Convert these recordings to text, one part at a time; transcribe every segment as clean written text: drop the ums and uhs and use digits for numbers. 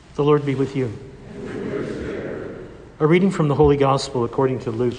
The Lord be with you. A reading from the Holy Gospel according to Luke.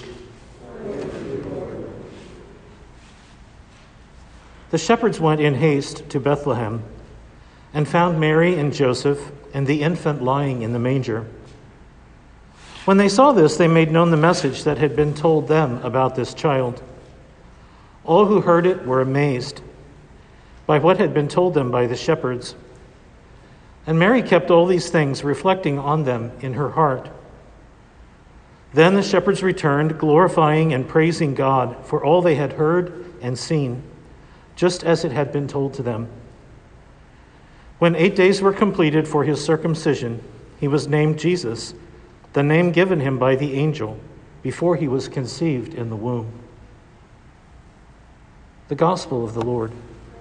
The shepherds went in haste to Bethlehem and found Mary and Joseph and the infant lying in the manger. When they saw this, they made known the message that had been told them about this child. All who heard it were amazed by what had been told them by the shepherds. And Mary kept all these things, reflecting on them in her heart. Then the shepherds returned, glorifying and praising God for all they had heard and seen, just as it had been told to them. When 8 days were completed for his circumcision, he was named Jesus, the name given him by the angel before he was conceived in the womb. The Gospel of the Lord.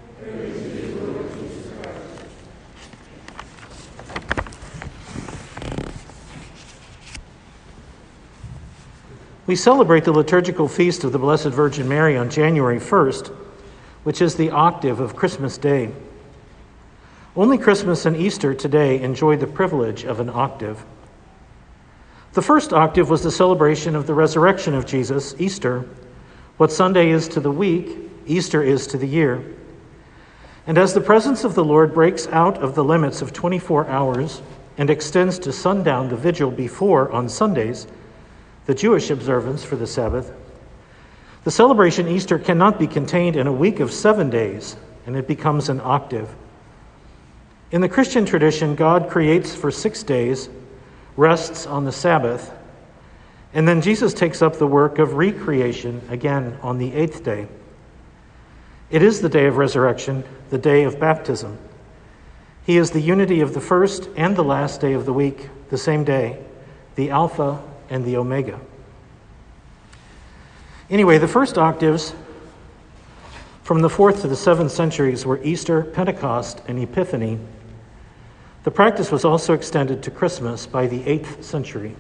We celebrate the liturgical feast of the Blessed Virgin Mary on January 1st, which is the octave of Christmas Day. Only Christmas and Easter today enjoy the privilege of an octave. The first octave was the celebration of the resurrection of Jesus, Easter. What Sunday is to the week, Easter is to the year. And as the presence of the Lord breaks out of the limits of 24 hours and extends to sundown, the vigil before on Sundays, the Jewish observance for the Sabbath, the celebration Easter cannot be contained in a week of 7 days, and it becomes an octave. In the Christian tradition, God creates for 6 days, rests on the Sabbath, and then Jesus takes up the work of recreation again on the 8th day. It is the day of resurrection, the day of baptism. He is the unity of the first and the last day of the week, the same day, the Alpha and the Omega. Anyway, the first octaves from the 4th to the 7th centuries were Easter, Pentecost, and Epiphany. The practice was also extended to Christmas by the 8th century.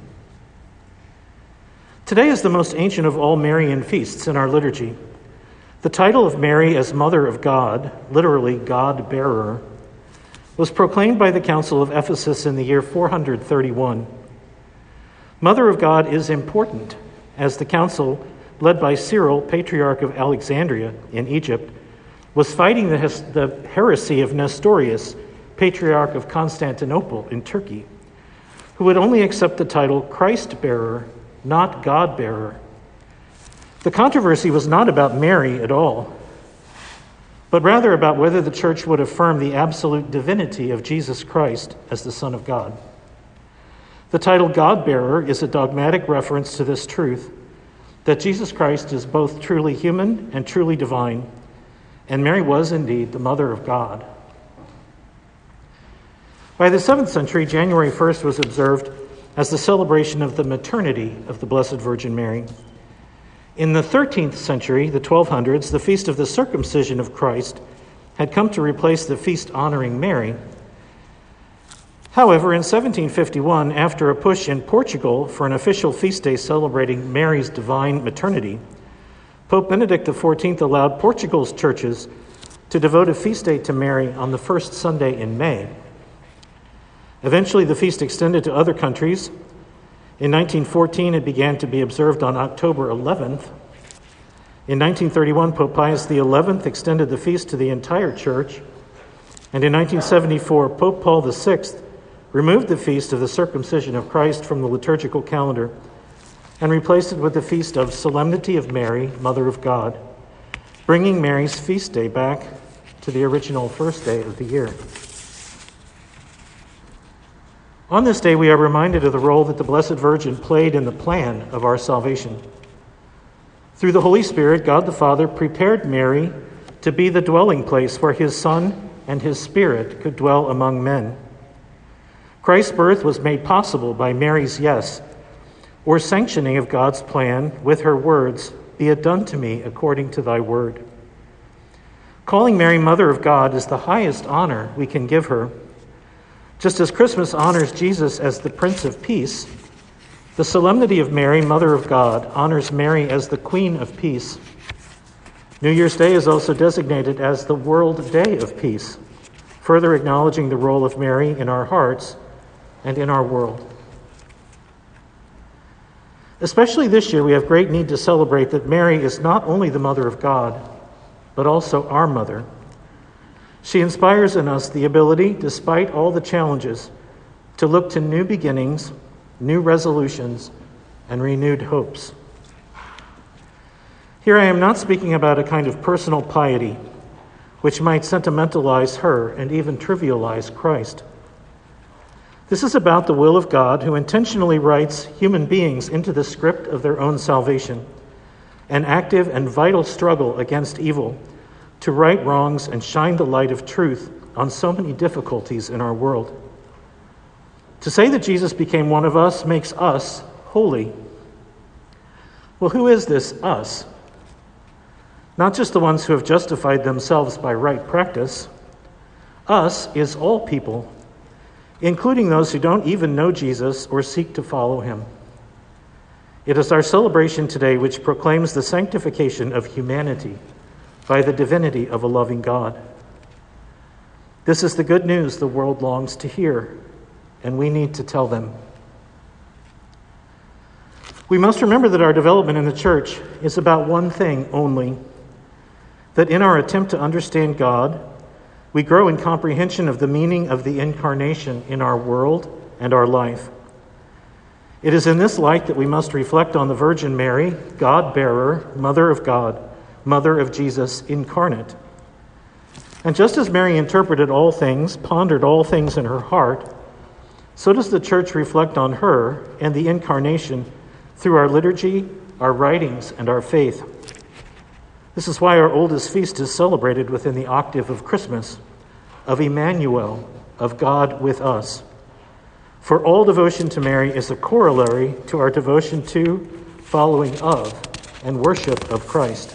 Today is the most ancient of all Marian feasts in our liturgy. The title of Mary as Mother of God, literally God-bearer, was proclaimed by the Council of Ephesus in the year 431. Mother of God is important, as the council, led by Cyril, Patriarch of Alexandria in Egypt, was fighting the heresy of Nestorius, Patriarch of Constantinople in Turkey, who would only accept the title Christ-bearer, not God-bearer. The controversy was not about Mary at all, but rather about whether the church would affirm the absolute divinity of Jesus Christ as the Son of God. The title God-bearer is a dogmatic reference to this truth, that Jesus Christ is both truly human and truly divine, and Mary was indeed the Mother of God. By the 7th century, January 1st was observed as the celebration of the maternity of the Blessed Virgin Mary. In the 13th century, the 1200s, the feast of the circumcision of Christ had come to replace the feast honoring Mary. However, in 1751, after a push in Portugal for an official feast day celebrating Mary's divine maternity, Pope Benedict XIV allowed Portugal's churches to devote a feast day to Mary on the first Sunday in May. Eventually, the feast extended to other countries. In 1914, it began to be observed on October 11th. In 1931, Pope Pius XI extended the feast to the entire church. And in 1974, Pope Paul VI removed the feast of the circumcision of Christ from the liturgical calendar and replaced it with the feast of Solemnity of Mary, Mother of God, bringing Mary's feast day back to the original first day of the year. On this day, we are reminded of the role that the Blessed Virgin played in the plan of our salvation. Through the Holy Spirit, God the Father prepared Mary to be the dwelling place where his Son and his Spirit could dwell among men. Christ's birth was made possible by Mary's yes, or sanctioning of God's plan with her words, "Be it done to me according to thy word." Calling Mary Mother of God is the highest honor we can give her. Just as Christmas honors Jesus as the Prince of Peace, the Solemnity of Mary, Mother of God, honors Mary as the Queen of Peace. New Year's Day is also designated as the World Day of Peace, further acknowledging the role of Mary in our hearts and in our world. Especially this year, we have great need to celebrate that Mary is not only the mother of God, but also our mother. She inspires in us the ability, despite all the challenges, to look to new beginnings, new resolutions, and renewed hopes. Here I am not speaking about a kind of personal piety, which might sentimentalize her and even trivialize Christ. This is about the will of God, who intentionally writes human beings into the script of their own salvation, an active and vital struggle against evil, to right wrongs and shine the light of truth on so many difficulties in our world. To say that Jesus became one of us makes us holy. Well, who is this us? Not just the ones who have justified themselves by right practice. Us is all people, including those who don't even know Jesus or seek to follow him. It is our celebration today which proclaims the sanctification of humanity by the divinity of a loving God. This is the good news the world longs to hear, and we need to tell them. We must remember that our development in the church is about one thing only, that in our attempt to understand God, we grow in comprehension of the meaning of the incarnation in our world and our life. It is in this light that we must reflect on the Virgin Mary, God-bearer, Mother of God, Mother of Jesus incarnate. And just as Mary interpreted all things, pondered all things in her heart, so does the church reflect on her and the incarnation through our liturgy, our writings, and our faith. This is why our oldest feast is celebrated within the octave of Christmas, of Emmanuel, of God with us. For all devotion to Mary is a corollary to our devotion to, following of, and worship of Christ.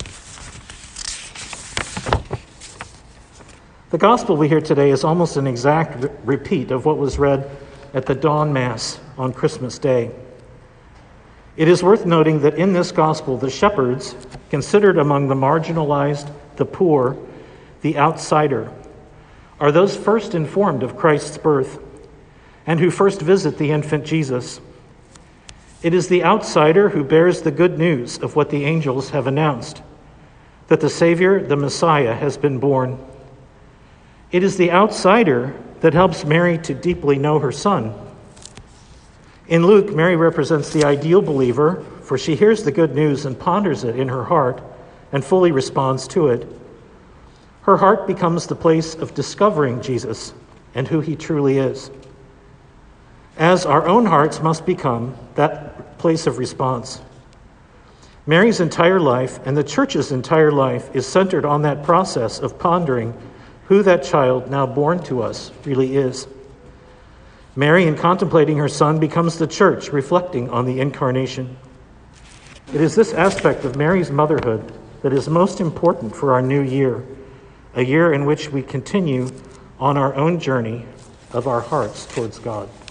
The gospel we hear today is almost an exact repeat of what was read at the dawn mass on Christmas Day. It is worth noting that in this gospel, the shepherds, considered among the marginalized, the poor, the outsider, are those first informed of Christ's birth and who first visit the infant Jesus. It is the outsider who bears the good news of what the angels have announced, that the Savior, the Messiah, has been born. It is the outsider that helps Mary to deeply know her Son. In Luke, Mary represents the ideal believer, for she hears the good news and ponders it in her heart and fully responds to it. Her heart becomes the place of discovering Jesus and who he truly is, as our own hearts must become that place of response. Mary's entire life and the church's entire life is centered on that process of pondering who that child now born to us really is. Mary, in contemplating her Son, becomes the church, reflecting on the incarnation. It is this aspect of Mary's motherhood that is most important for our new year, a year in which we continue on our own journey of our hearts towards God.